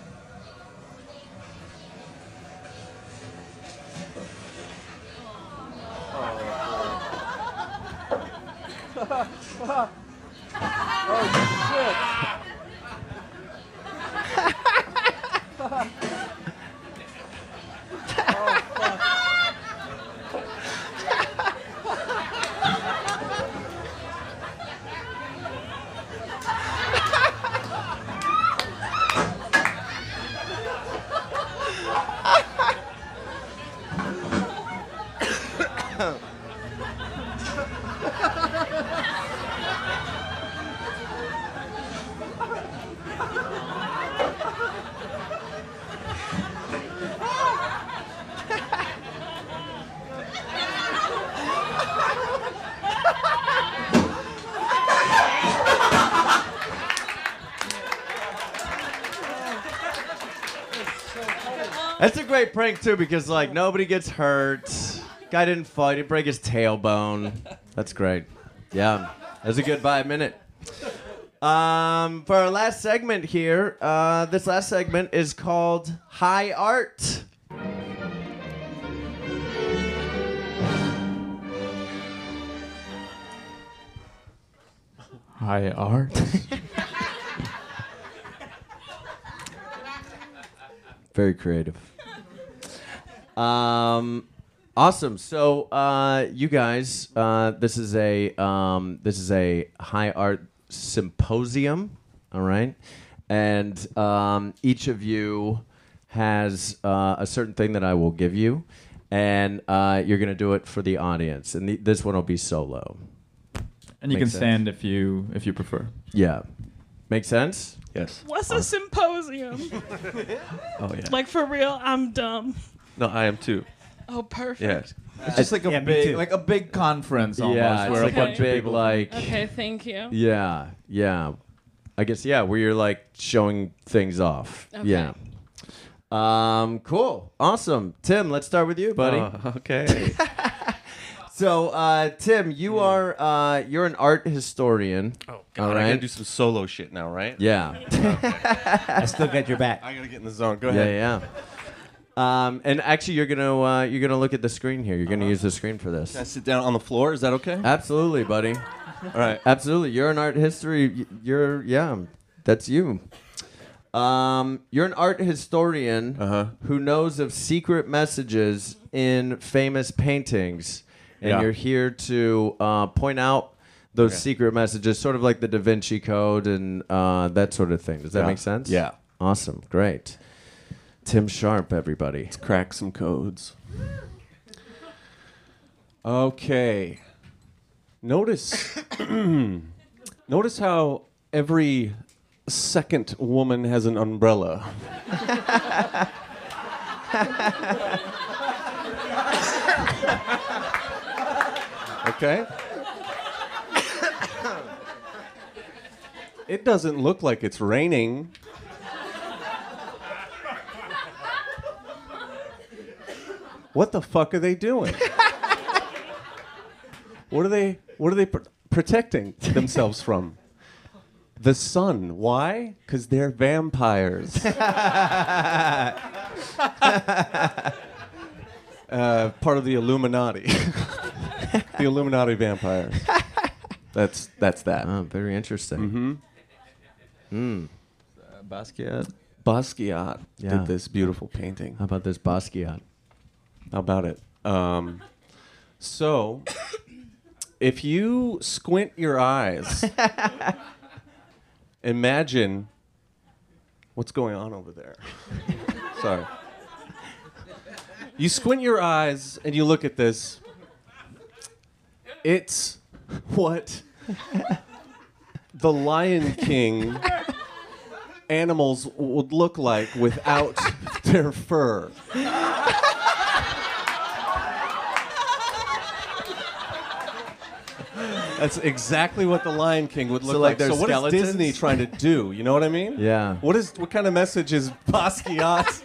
That's a great prank too, because like nobody gets hurt. Guy didn't fight. He didn't break his tailbone. That's great. Yeah, that's a good vibe minute. For our last segment here, this last segment is called High Art. High art. Very creative. Awesome. So, you guys, this is a high art symposium. All right, and each of you has a certain thing that I will give you, and you're gonna do it for the audience. And this one will be solo. And you Makes can stand if you prefer. Yeah. Make sense? Yes. What's a symposium? Oh yeah. Like for real, I'm dumb. No, I am too. Oh, perfect. Yes. It's just like a big conference almost, Yeah, it's where like a bunch a big of people. like. Okay, thank you. Yeah. I guess where you're like showing things off. Okay. Yeah. Cool. Awesome. Tim, let's start with you, buddy. Okay. So, Tim, you're an art historian. Oh God, I gotta do some solo shit now, right? Yeah. I still got your back. I gotta get in the zone. Go ahead. Yeah. And actually, you're gonna look at the screen here. You're gonna use the screen for this. Can I sit down on the floor? Is that okay? Absolutely, buddy. All right. Absolutely. You're an art history. That's you. You're an art historian who knows of secret messages in famous paintings, and Yeah. you're here to point out those secret messages, sort of like the Da Vinci Code and that sort of thing. Does that Yeah. make sense? Yeah. Awesome. Great. Tim Sharp, everybody. Let's crack some codes. Okay. Notice how every second woman has an umbrella. Okay? It doesn't look like it's raining. What the fuck are they doing? What are they protecting themselves from? The sun. Why? Because they're vampires. Part of the Illuminati. The Illuminati vampires. That's that. Oh, very interesting. Basquiat. Basquiat Yeah. did this beautiful painting. How about this Basquiat? How about it? So, if you squint your eyes, imagine what's going on over there. Sorry. You squint your eyes and you look at this. It's what the Lion King animals would look like without their fur. That's exactly what the Lion King would look So, like. they're So what skeletons? is Disney trying to do? You know what I mean? Yeah. What kind of message is Basquiat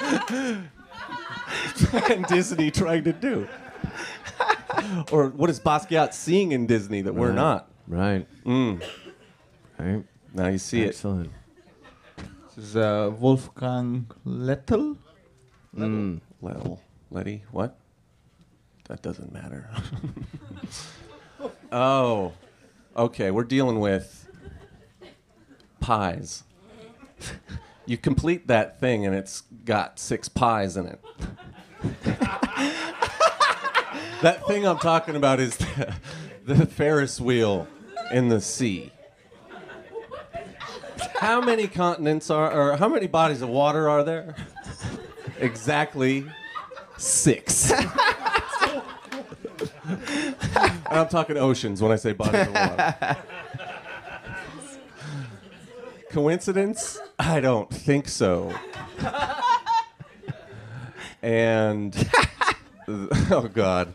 and Disney trying to do? Or what is Basquiat seeing in Disney that we're Right. not? Right. Right. Now you see Excellent. This is Wolfgang Lettel. Letty, what? That doesn't matter. Oh, okay. We're dealing with pies. You complete that thing and it's got 6 pies in it. That thing I'm talking about is the Ferris wheel in the sea. How many continents or how many bodies of water are there? Exactly 6. And I'm talking oceans when I say bodies of water. Coincidence? I don't think so. And oh God.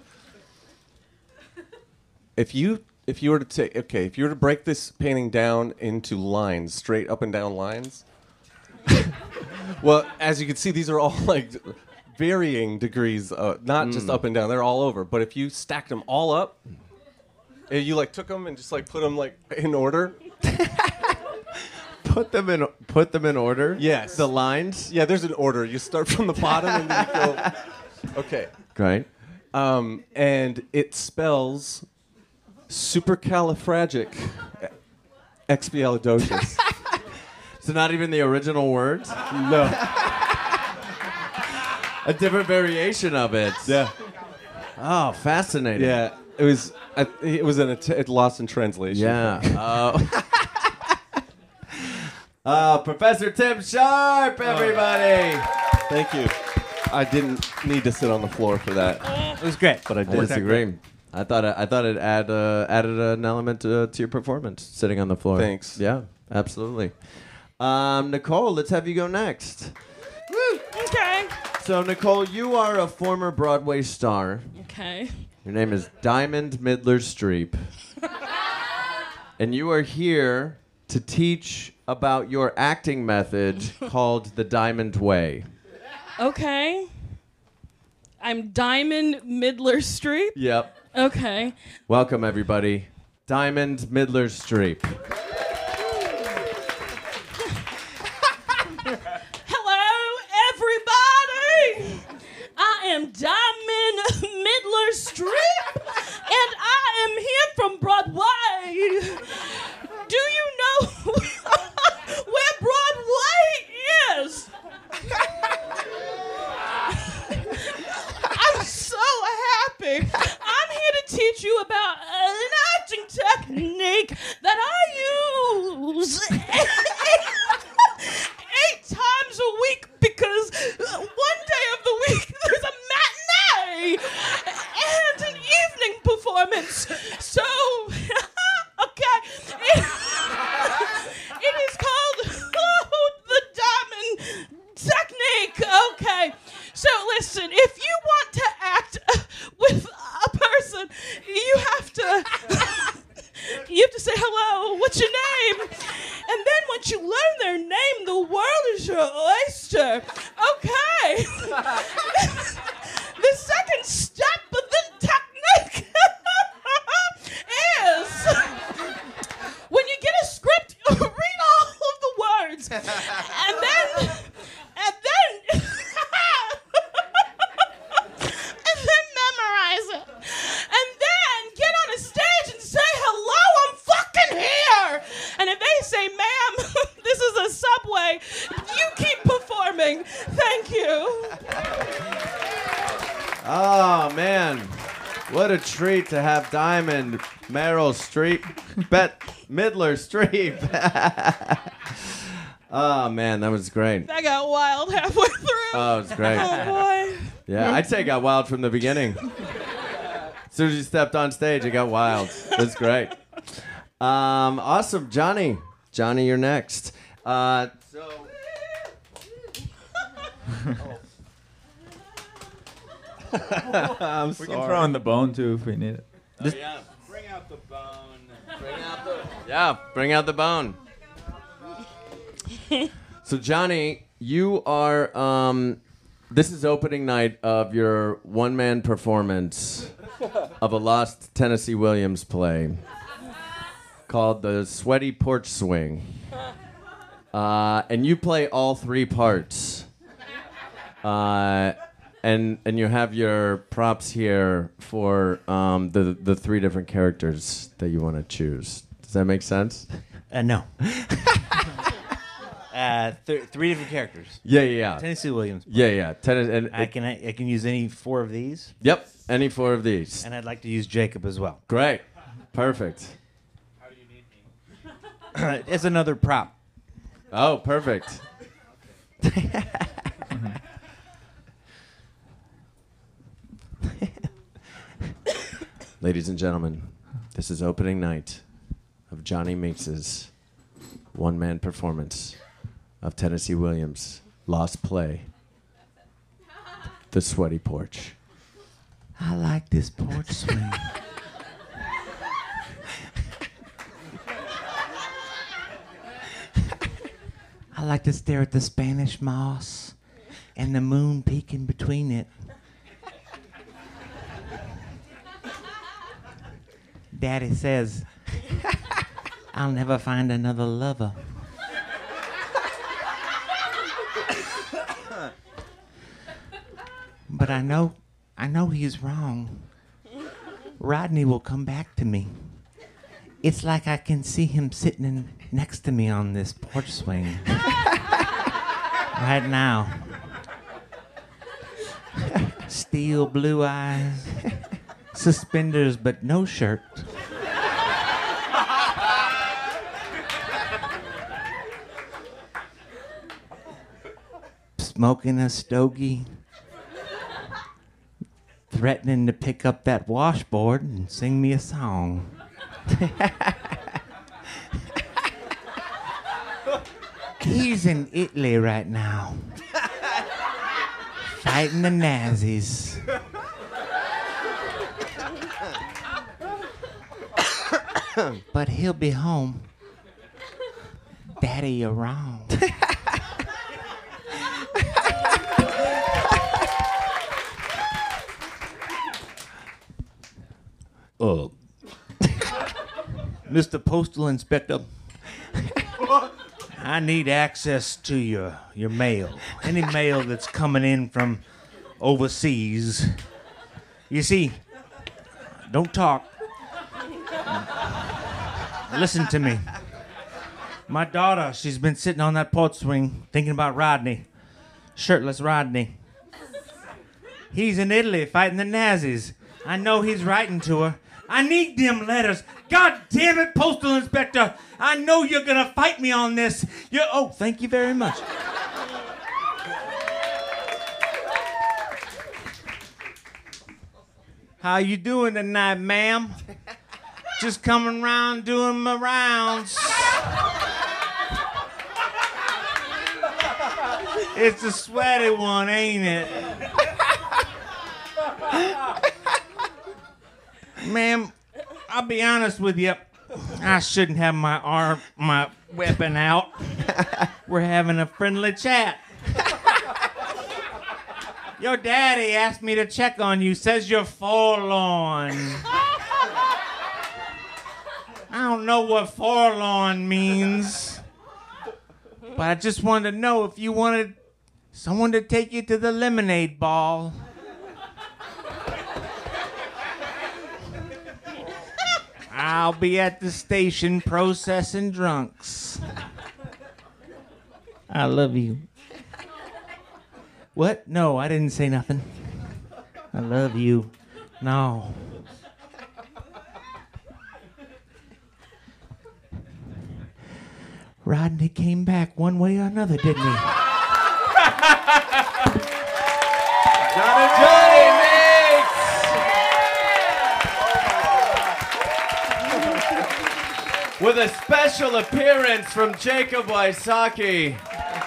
If you were to break this painting down into lines, straight up and down lines. Well, as you can see, these are all like varying degrees, not just up and down. They're all over. But if you stacked them all up, and you like took them and just like put them like in order. Put them in order? Yes. The lines? Yeah, there's an order. You start from the bottom and then you go. Okay. Great. And it spells supercalifragilisticexpialidocious. So not even the original words? No. A different variation of it. Yeah. Oh, fascinating. Yeah. It was lost in translation. Yeah. Professor Tim Sharp, everybody. Thank you. I didn't need to sit on the floor for that. It was great. But I I did. disagree. I thought it added an element to your performance, sitting on the floor. Thanks. Yeah, absolutely. Nicole, let's have you go next. Woo, okay. So, Nicole, you are a former Broadway star. Okay. Your name is Diamond Midler Streep. And you are here to teach about your acting method called the Diamond Way. Okay. I'm Diamond Midler Streep. Yep. Okay. Welcome, everybody. Diamond Midler Streep. Hello, everybody. I am Diamond Midler Streep, and I am here from Broadway. Do you know where Broadway is? I'm so happy. I'm here to teach you about an acting technique that I use 8 times a week because one day of the week there's a matinee and an evening performance. So, okay. It is called the Diamond Technique. Okay. So listen, if you want to act with a person, you have to say hello, what's your name? And then once you learn their name, the world is your oyster. Okay. The second step of the technique is when you get a script, read all of the words. And then memorize it. And then get on a stage and say, hello, I'm fucking here. And if they say, ma'am, this is a subway, you keep performing. Thank you. Oh, man. What a treat to have Diamond Meryl Streep, Midler Streep. Oh, man, that was great. I got wild halfway through. Oh, it was great. Oh, boy. Yeah, I'd say it got wild from the beginning. As soon as you stepped on stage, it got wild. That's great. Awesome. Johnny, you're next. We can throw in the bone too if we need it. Bring out the bone. Yeah, bring out the bone. So Johnny, you are. This is opening night of your one-man performance of a lost Tennessee Williams play called The Sweaty Porch Swing. And you play all three parts. And you have your props here for the three different characters that you want to choose. Does that make sense? No. Three different characters. Yeah. Tennessee Williams. Yeah. And I can use any four of these. Yep, any four of these. And I'd like to use Jacob as well. Great. Perfect. How do you need me? It's another prop. Oh, perfect. Ladies and gentlemen, this is opening night of Johnny Meeks's one-man performance of Tennessee Williams' lost play, The Sweaty Porch. I like this porch swing. I like to stare at the Spanish moss and the moon peeking between it. Daddy says, I'll never find another lover. But I know he's wrong. Rodney will come back to me. It's like I can see him sitting next to me on this porch swing. Right now. Steel blue eyes, suspenders but no shirt. Smoking a stogie. Threatening to pick up that washboard and sing me a song. He's in Italy right now, fighting the Nazis. But he'll be home. Daddy, you're wrong. Mr. Postal Inspector, I need access to your mail. Any mail that's coming in from overseas. You see, don't talk. Listen to me. My daughter, she's been sitting on that porch swing thinking about Rodney. Shirtless Rodney. He's in Italy fighting the Nazis. I know he's writing to her. I need them letters. God damn it, Postal Inspector. I know you're going to fight me on this. Oh, thank you very much. How you doing tonight, ma'am? Just coming around doing my rounds. It's a sweaty one, ain't it? Ma'am, I'll be honest with you. I shouldn't have my weapon out. We're having a friendly chat. Your daddy asked me to check on you. Says you're forlorn. I don't know what forlorn means. But I just wanted to know if you wanted someone to take you to the lemonade ball. I'll be at the station processing drunks. I love you. What? No, I didn't say nothing. I love you. No. Rodney came back one way or another, didn't he? Johnny Meeks! With a special appearance from Jacob Wysocki.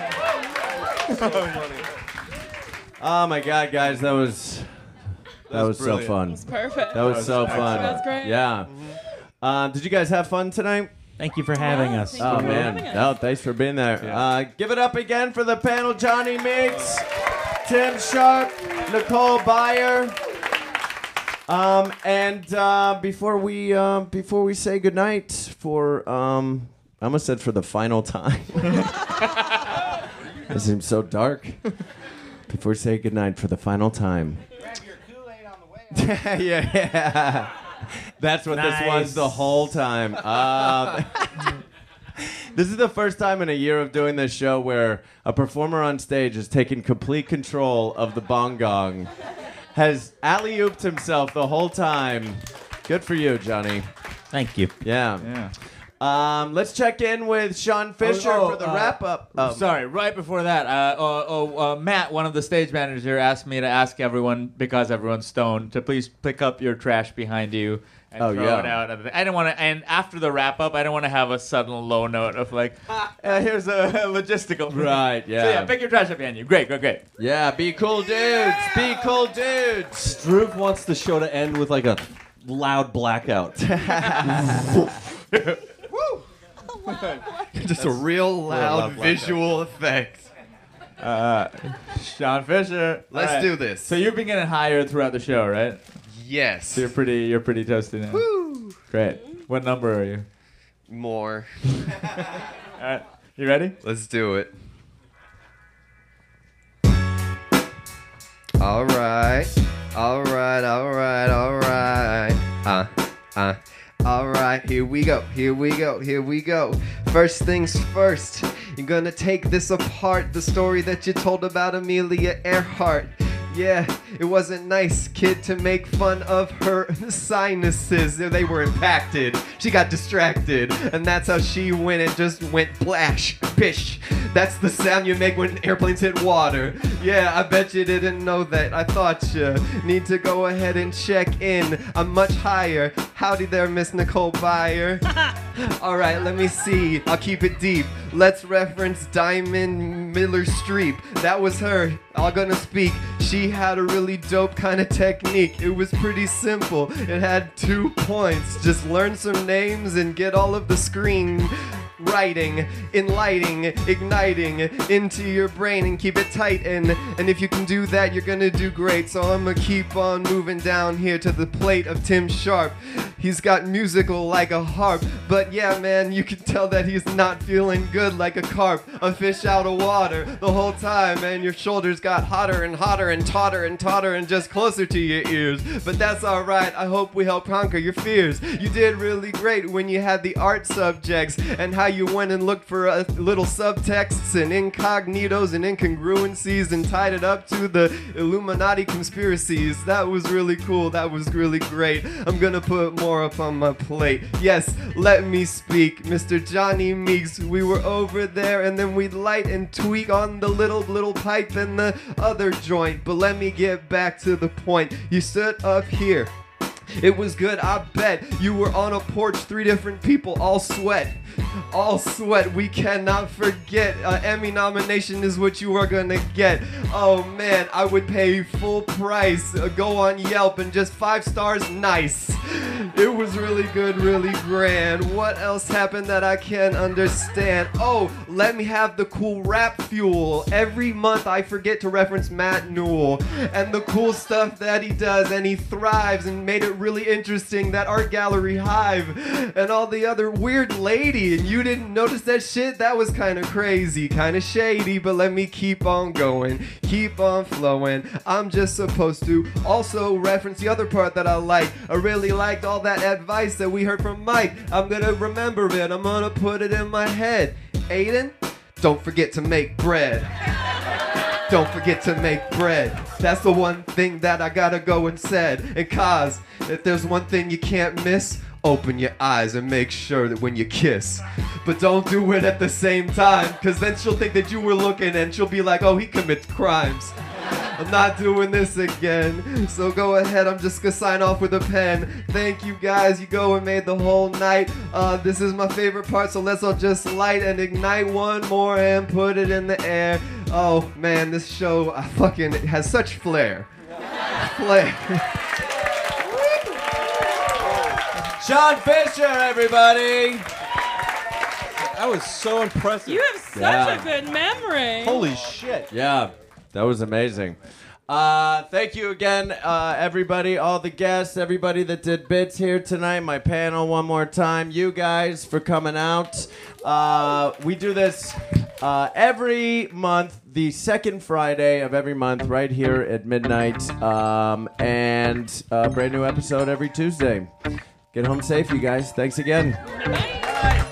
Oh my God, guys, that was so fun. That's perfect. That was so fun. That's great. Yeah. Did you guys have fun tonight? Thank you for having us. Oh, man. Oh, thanks for being there. Give it up again for the panel, Johnny Meeks, Tim Sharp, Nicole Byer. Before we say goodnight for, I almost said for the final time. It seems so dark. Before we say goodnight for the final time. Grab your Kool-Aid on the way out. yeah. That's what this was the whole time. This is the first time in a year of doing this show where a performer on stage has taken complete control of the bong gong, has alley-ooped himself the whole time. Good for you, Johnny. Thank you. Yeah. Let's check in with Sean Fisher for the wrap-up. Sorry, right before that, Matt, one of the stage managers here, asked me to ask everyone, because everyone's stoned, to please pick up your trash behind you and throw it out. I didn't want to, and after the wrap-up, I don't want to have a sudden low note of like, here's a logistical. Right, yeah. So yeah, pick your trash up behind you. Great. Yeah, be cool dudes. Be cool dudes. Struve wants the show to end with like a loud blackout. Just a real loud visual effect. Sean Fisher. Let's do this. So you've been getting higher throughout the show, right? Yes. So you're pretty toasty now. Woo! Great. What number are you? More. All right. You ready? Let's do it. All right. All right, here we go. First things first, you're gonna take this apart, the story that you told about Amelia Earhart. Yeah, it wasn't nice, kid, to make fun of her sinuses. They were impacted. She got distracted, and that's how she went and just went plash, pish. That's the sound you make when airplanes hit water. Yeah, I bet you didn't know that. I thought you need to go ahead and check in. I'm much higher. Howdy there, Miss Nicole Byer. All right, let me see. I'll keep it deep. Let's reference Diamond Miller Streep. That was her. I'm gonna speak. She had a really dope kind of technique. It was pretty simple. It had 2 points. Just learn some names and get all of the screen writing, enlightening, igniting into your brain and keep it tight. And if you can do that, you're gonna do great. So I'm gonna keep on moving down here to the plate of Tim Sharp. He's got musical like a harp, but yeah, man, you can tell that he's not feeling good like a carp, a fish out of water the whole time, and your shoulders got hotter and hotter and taller and just closer to your ears. But that's all right. I hope we help conquer your fears. You did really great when you had the art subjects and how you went and looked for little subtexts and incognitos and incongruencies and tied it up to the Illuminati conspiracies. That was really cool. That was really great. I'm gonna put more up on my plate. Yes, let me speak. Mr. Johnny Meeks, we were over there and then we'd light and tweak on the little pipe and the other joint. But let me get back to the point. You stood up here. It was good, I bet. You were on a porch, 3 different people, all sweat. All sweat, we cannot forget. Emmy nomination is what you are gonna get. Oh man, I would pay full price. Go on Yelp and just 5 stars, nice. It was really good, really grand. What else happened that I can't understand? Oh, let me have the cool rap fuel. Every month I forget to reference Matt Newell and the cool stuff that he does, and he thrives and made it really interesting. That art gallery hive and all the other weird lady, and you didn't notice that shit? That was kind of crazy, kind of shady, but let me keep on going, keep on flowing. I'm just supposed to also reference the other part that I like. I really liked all that advice that we heard from Mike. I'm gonna remember it, I'm gonna put it in my head. Aiden, don't forget to make bread. Don't forget to make bread. That's the one thing that I gotta go and said. And cause, if there's one thing you can't miss, open your eyes and make sure that when you kiss. But don't do it at the same time, cause then she'll think that you were looking and she'll be like, oh, he commits crimes. I'm not doing this again. So go ahead, I'm just gonna sign off with a pen. Thank you guys, you go and made the whole night. This is my favorite part, so let's all just light and ignite one more and put it in the air. Oh man, this show fucking has such flair. Flair. Sean Fisher, everybody. That was so impressive. You have such a good memory. Holy shit. Yeah, that was amazing. Thank you again, everybody, all the guests, everybody that did bits here tonight, my panel one more time, you guys for coming out. We do this every month, the second Friday of every month, right here at midnight, and a brand new episode every Tuesday. Get home safe, you guys. Thanks again. Bye.